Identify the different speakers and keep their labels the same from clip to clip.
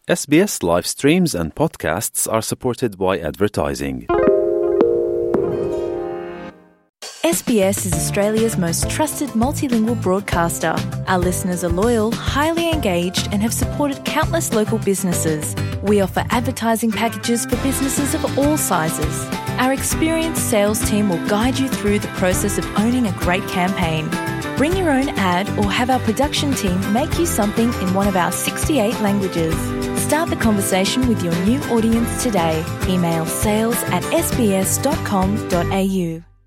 Speaker 1: SBS live streams and podcasts are supported by advertising.
Speaker 2: SBS is Australia's most trusted multilingual broadcaster. Our listeners are loyal, highly engaged and have supported countless local businesses. We offer advertising packages for businesses of all sizes. Our experienced sales team will guide you through the process of owning a great campaign. Bring your own ad or have our production team make you something in one of our 68 languages. Start the conversation with your new audience today. Email sales@sbs.com.au.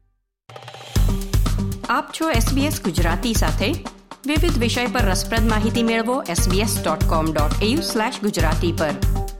Speaker 3: આપ છો SBS Gujarati સાથે વિવિધ વિષય પર રસપ્રદ માહિતી મેળવો sbs.com.au/gujarati પર.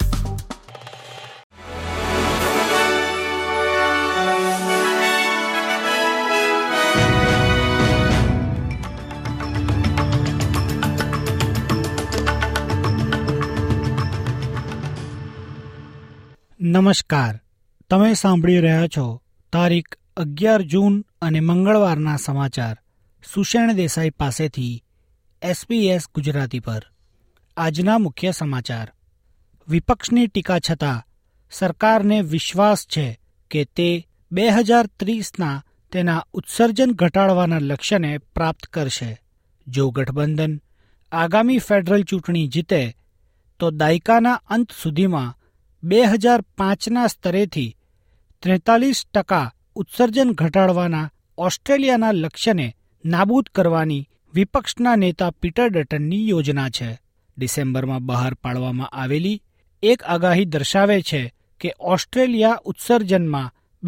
Speaker 4: નમસ્કાર, તમે સાંભળી રહ્યા છો તારીખ 11 જૂન અને મંગળવારના સમાચાર સુષેણ દેસાઈ પાસેથી SBS ગુજરાતી પર. આજના મુખ્ય સમાચાર. વિપક્ષની ટીકા છતાં સરકારને વિશ્વાસ છે કે તે 2030ના તેના ઉત્સર્જન ઘટાડવાના લક્ષ્યને પ્રાપ્ત કરશે. જો ગઠબંધન આગામી ફેડરલ ચૂંટણી જીતે તો દાયકાના અંત સુધીમાં 2005ના સ્તરેથી 43% ઉત્સર્જન ઘટાડવાના ઓસ્ટ્રેલિયાના લક્ષ્યને નાબૂદ કરવાની વિપક્ષના નેતા પીટર ડટનની યોજના છે. ડિસેમ્બરમાં બહાર પાડવામાં આવેલી એક આગાહી દર્શાવે છે કે ઓસ્ટ્રેલિયા ઉત્સર્જનમાં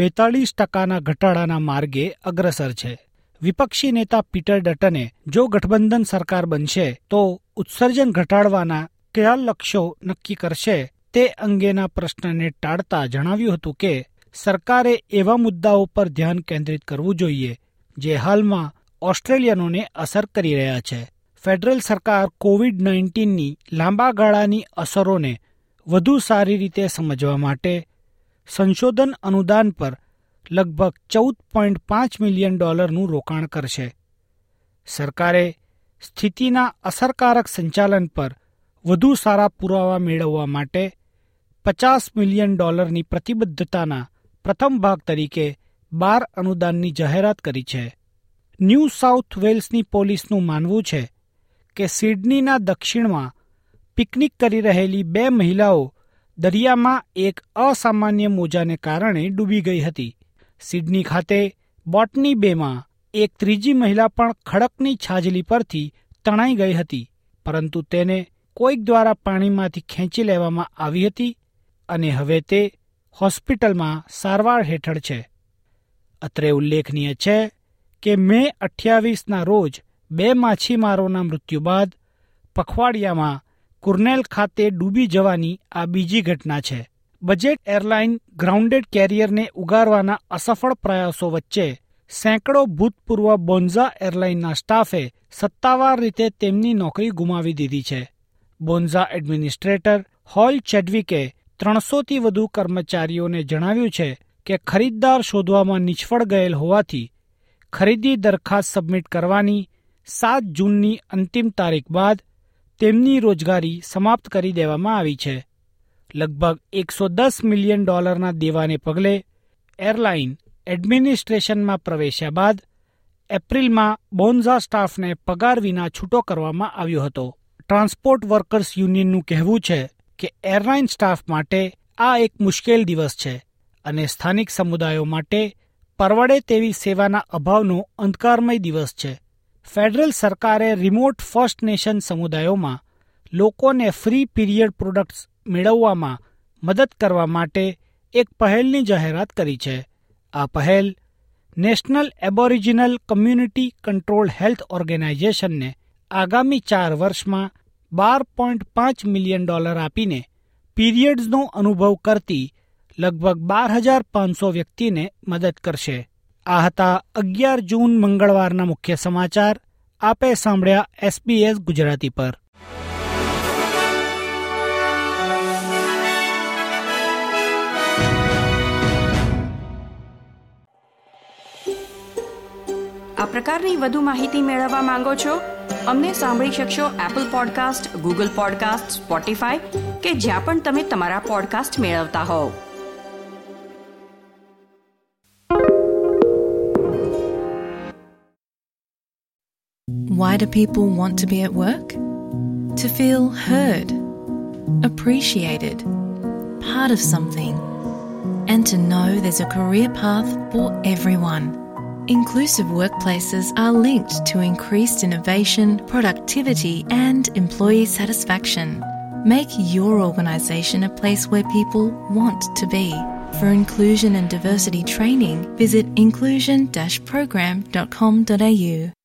Speaker 4: 42%ના ઘટાડાના માર્ગે અગ્રસર છે. વિપક્ષી નેતા પીટર ડટને જો ગઠબંધન સરકાર બનશે તો ઉત્સર્જન ઘટાડવાના કયા લક્ષ્યો નક્કી કરશે તે અંગેના પ્રશ્નને ટાળતા જણાવ્યું હતું કે સરકારે એવા મુદ્દાઓ પર ધ્યાન કેન્દ્રિત કરવું જોઈએ જે હાલમાં ઓસ્ટ્રેલિયનોને અસર કરી રહ્યા છે. ફેડરલ સરકાર કોવિડ-19ની લાંબા ગાળાની અસરોને વધુ સારી રીતે સમજવા માટે સંશોધન અનુદાન પર લગભગ $14.5 મિલિયન રોકાણ કરશે. સરકારે સ્થિતિના અસરકારક સંચાલન પર વધુ સારા પુરાવા મેળવવા માટે $50 મિલિયન પ્રતિબદ્ધતાના પ્રથમ ભાગ તરીકે 12 અનુદાનની જાહેરાત કરી છે. ન્યૂ સાઉથ વેલ્સની પોલીસનું માનવું છે કે સિડનીના દક્ષિણમાં પિકનિક કરી રહેલી 2 મહિલાઓ દરિયામાં એક અસામાન્ય મોજાને કારણે ડૂબી ગઈ હતી. સિડની ખાતે બોટની બેમાં એક ત્રીજી મહિલા પણ ખડકની છાજલી પરથી તણાઈ ગઈ હતી, પરંતુ તેને કોઈક દ્વારા પાણીમાંથી ખેંચી લેવામાં આવી હતી અને હવે તે હોસ્પિટલમાં સારવાર હેઠળ છે. અત્રે ઉલ્લેખનીય છે કે મે 28ના રોજ 2 માછીમારોના મૃત્યુ બાદ પખવાડિયામાં કુર્નેલ ખાતે ડૂબી જવાની આ બીજી ઘટના છે. બજેટ એરલાઇન ગ્રાઉન્ડેડ કેરિયરને ઉગારવાના અસફળ પ્રયાસો વચ્ચે સેંકડો ભૂતપૂર્વ બોન્ઝા એરલાઇનના સ્ટાફે સત્તાવાર રીતે તેમની નોકરી ગુમાવી દીધી છે. બોન્ઝા એડમિનિસ્ટ્રેટર હોલ ચેડવિકે 300થી વધુ કર્મચારીઓને જણાવ્યું છે કે ખરીદદાર શોધવામાં નિષ્ફળ ગયેલ હોવાથી ખરીદી દરખાસ્ત સબમિટ કરવાની 7 જૂનની અંતિમ તારીખ બાદ તેમની રોજગારી સમાપ્ત કરી દેવામાં આવી છે. લગભગ $110 મિલિયન દેવાને પગલે એરલાઇન એડમિનિસ્ટ્રેશનમાં પ્રવેશ્યા બાદ એપ્રિલમાં બોન્ઝા સ્ટાફને પગાર વિના છૂટો કરવામાં આવ્યો હતો. ટ્રાન્સપોર્ટ વર્કર્સ યુનિયનનું કહેવું છે કે એરલાઇન સ્ટાફ માટે આ એક મુશ્કેલ દિવસ છે અને સ્થાનિક સમુદાયો માટે પરવડે તેવી સેવાના અભાવનો અંધકારમય દિવસ છે. ફેડરલ સરકારે રિમોટ ફર્સ્ટ નેશન સમુદાયોમાં લોકોને ફ્રી પીરિયડ પ્રોડક્ટ્સ મેળવવામાં મદદ કરવા માટે એક પહેલની જાહેરાત કરી છે. આ પહેલ national aboriginal community controlled health ઓર્ગેનાઇઝેશનને આગામી 4 વર્ષમાં $12.5 મિલિયન આપીને પીરિયડ્સનો અનુભવ કરતી લગભગ 12,500 વ્યક્તિને મદદ કરશે. આ હતા 11 જૂન મંગળવારના મુખ્ય સમાચાર. આપે સાંભળ્યા SBS ગુજરાતી પર.
Speaker 3: આ પ્રકારની વધુ માહિતી મેળવવા માંગો છો? અમને સાંભળી શકશો Apple podcast, Google podcast, Spotify કે જ્યાં પણ તમે તમારા પોડકાસ્ટ મેળવતા હોવ.
Speaker 2: Why do people want to be at work? To feel heard, appreciated, part of something, and to know there's a career path for everyone. Inclusive workplaces are linked to increased innovation, productivity, and employee satisfaction. Make your organisation a place where people want to be. For inclusion and diversity training, visit inclusion-program.com.au.